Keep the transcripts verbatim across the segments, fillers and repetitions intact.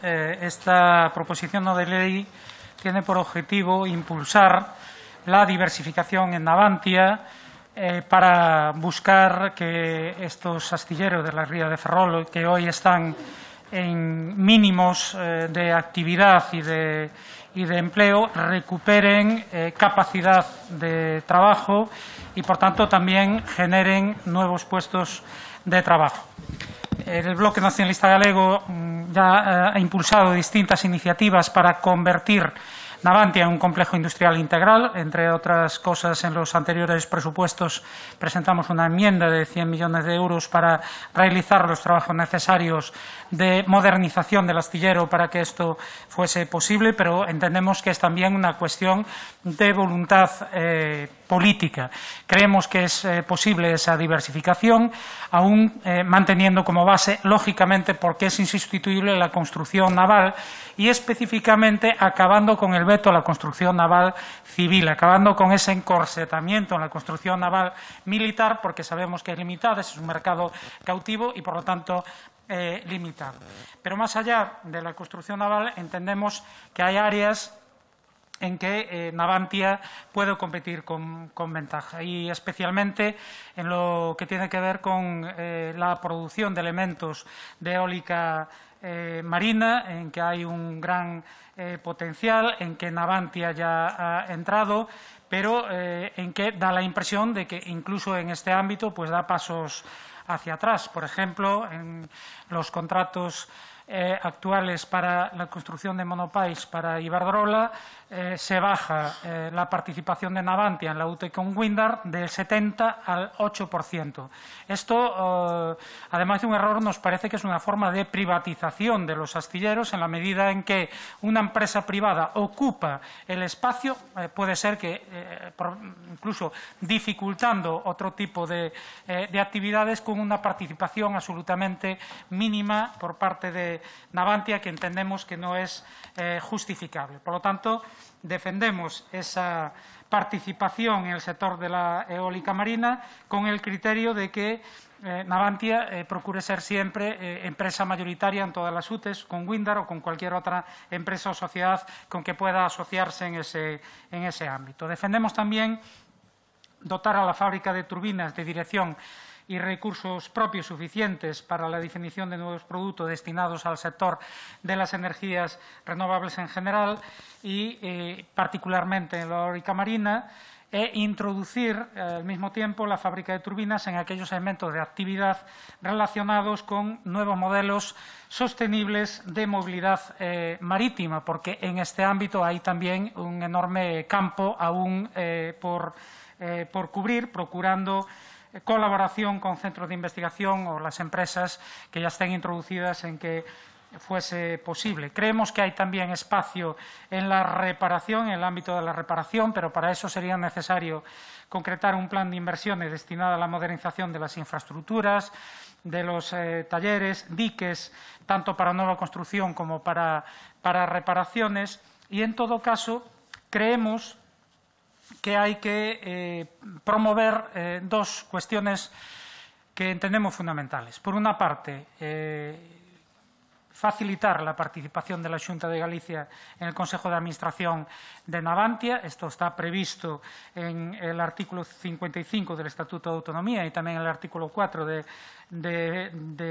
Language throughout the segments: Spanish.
eh, esta proposición no de ley tiene por objetivo impulsar la diversificación en Navantia eh, para buscar que estos astilleros de la ría de Ferrol, que hoy están en mínimos eh, de actividad y de, y de empleo, recuperen eh, capacidad de trabajo y, por tanto, también generen nuevos puestos de trabajo. El Bloque Nacionalista Galego ya ha impulsado distintas iniciativas para convertir Navantia en un complejo industrial integral. Entre otras cosas, en los anteriores presupuestos presentamos una enmienda de cien millones de euros para realizar los trabajos necesarios de modernización del astillero para que esto fuese posible, pero entendemos que es también una cuestión de voluntad eh, política. Creemos que es eh, posible esa diversificación, aún eh, manteniendo como base, lógicamente, porque es insustituible la construcción naval y específicamente acabando con el veto a la construcción naval civil, acabando con ese encorsetamiento en la construcción naval militar, porque sabemos que es limitada, es un mercado cautivo y, por lo tanto, eh, limitado. Pero más allá de la construcción naval, entendemos que hay áreas en que eh, Navantia puede competir con, con ventaja, y especialmente en lo que tiene que ver con eh, la producción de elementos de eólica eh, marina, en que hay un gran eh, potencial, en que Navantia ya ha entrado, pero eh, en que da la impresión de que incluso en este ámbito pues da pasos hacia atrás. Por ejemplo, en los contratos Eh, actuales para la construcción de monopiles para Iberdrola, eh, se baja eh, la participación de Navantia en la U T E con Windar del setenta al ocho por ciento. Esto, eh, además de un error, nos parece que es una forma de privatización de los astilleros, en la medida en que una empresa privada ocupa el espacio, eh, puede ser que, eh, por, incluso dificultando otro tipo de, eh, de actividades, con una participación absolutamente mínima por parte de Navantia, que entendemos que no es eh, justificable. Por lo tanto, defendemos esa participación en el sector de la eólica marina con el criterio de que eh, Navantia eh, procure ser siempre eh, empresa mayoritaria en todas las U T Es, con Windar o con cualquier otra empresa o sociedad con que pueda asociarse en ese, en ese ámbito. Defendemos también dotar a la fábrica de turbinas de dirección y recursos propios suficientes para la definición de nuevos productos destinados al sector de las energías renovables en general y eh, particularmente en la eólica marina, e introducir eh, al mismo tiempo la fábrica de turbinas en aquellos elementos de actividad relacionados con nuevos modelos sostenibles de movilidad eh, marítima, porque en este ámbito hay también un enorme campo aún eh, por, eh, por cubrir, procurando colaboración con centros de investigación o las empresas que ya estén introducidas en que fuese posible. Creemos que hay también espacio en la reparación, en el ámbito de la reparación, pero para eso sería necesario concretar un plan de inversiones destinado a la modernización de las infraestructuras, de los eh, talleres, diques, tanto para nueva construcción como para, para reparaciones, y en todo caso creemos que hay que eh, promover eh, dos cuestiones que entendemos fundamentales. Por una parte, eh, facilitar la participación de la Xunta de Galicia en el Consejo de Administración de Navantia. Esto está previsto en el artículo cincuenta y cinco del Estatuto de Autonomía y también en el artículo cuatro de, de,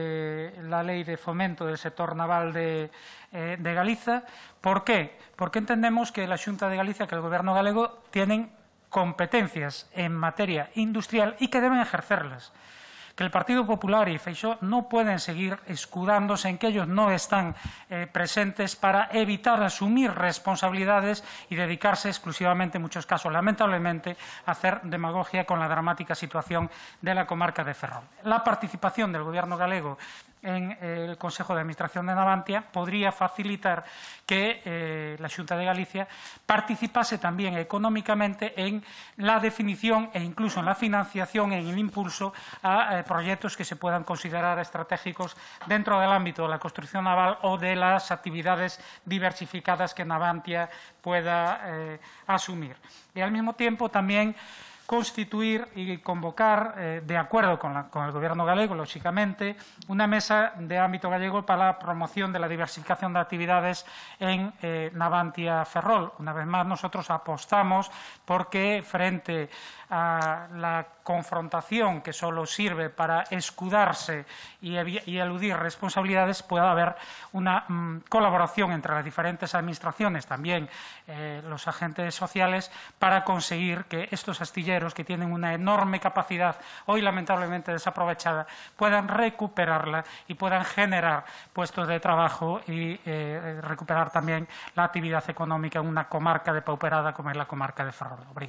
de la Ley de Fomento del Sector Naval de, eh, de Galiza. ¿Por qué? Porque entendemos que la Xunta de Galicia, que el Gobierno galego, tienen competencias en materia industrial y que deben ejercerlas. Que el Partido Popular y Feixóo no pueden seguir escudándose en que ellos no están eh, presentes para evitar asumir responsabilidades y dedicarse exclusivamente, en muchos casos, lamentablemente, a hacer demagogia con la dramática situación de la comarca de Ferrol. La participación del Gobierno galego en el Consejo de Administración de Navantia podría facilitar que eh, la Xunta de Galicia participase también económicamente en la definición e incluso en la financiación, en el impulso a eh, proyectos que se puedan considerar estratégicos dentro del ámbito de la construcción naval o de las actividades diversificadas que Navantia pueda eh, asumir. Y al mismo tiempo también constituir y convocar, eh, de acuerdo con, la, con el Gobierno galego, lógicamente, una mesa de ámbito gallego para la promoción de la diversificación de actividades en eh, Navantia Ferrol. Una vez más, nosotros apostamos porque frente a la confrontación que solo sirve para escudarse y, y eludir responsabilidades, pueda haber una mm, colaboración entre las diferentes administraciones, también eh, los agentes sociales, para conseguir que estos astilleros, que tienen una enorme capacidad, hoy lamentablemente desaprovechada, puedan recuperarla y puedan generar puestos de trabajo y eh, recuperar también la actividad económica en una comarca depauperada como es la comarca de Ferrol.